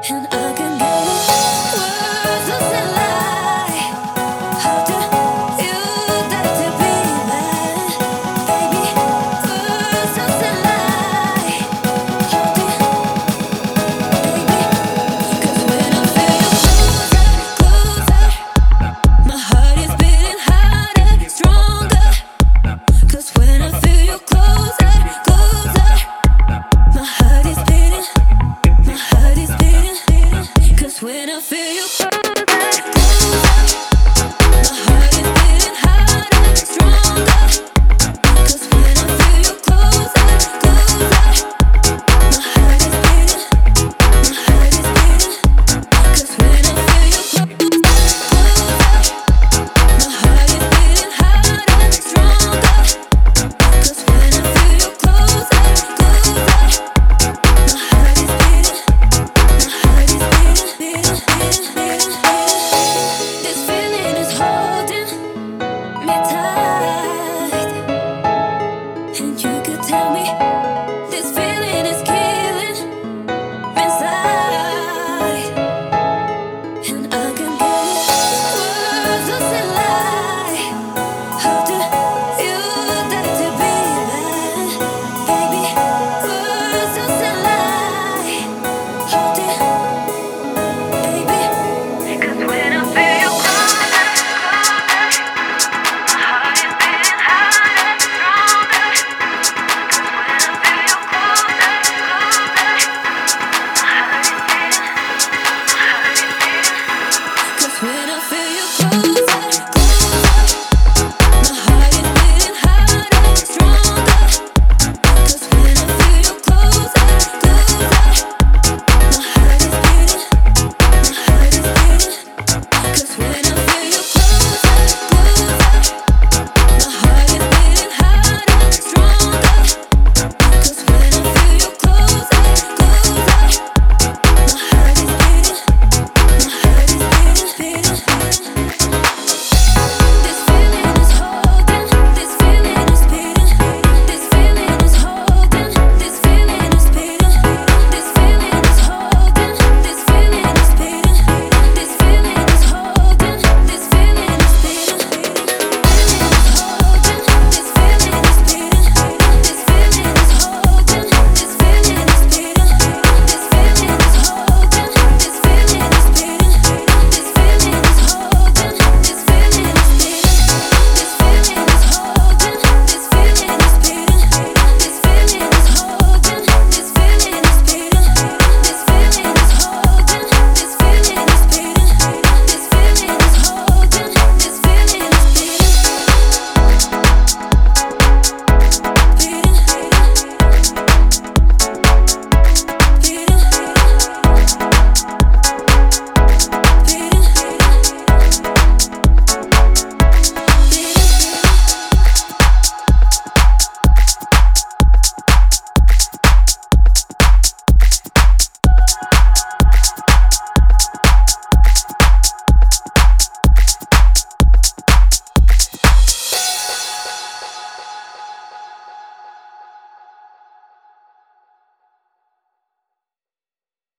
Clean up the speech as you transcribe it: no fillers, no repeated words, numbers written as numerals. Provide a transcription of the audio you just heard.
And I can get it. Words don't say lie. How do you dare to be mad, baby? Words don't say lie. How do baby? 'Cause when I feel you closer, my heart is beating harder, stronger. 'Cause when I feel you closer, my heart is beating. 'Cause when I feel you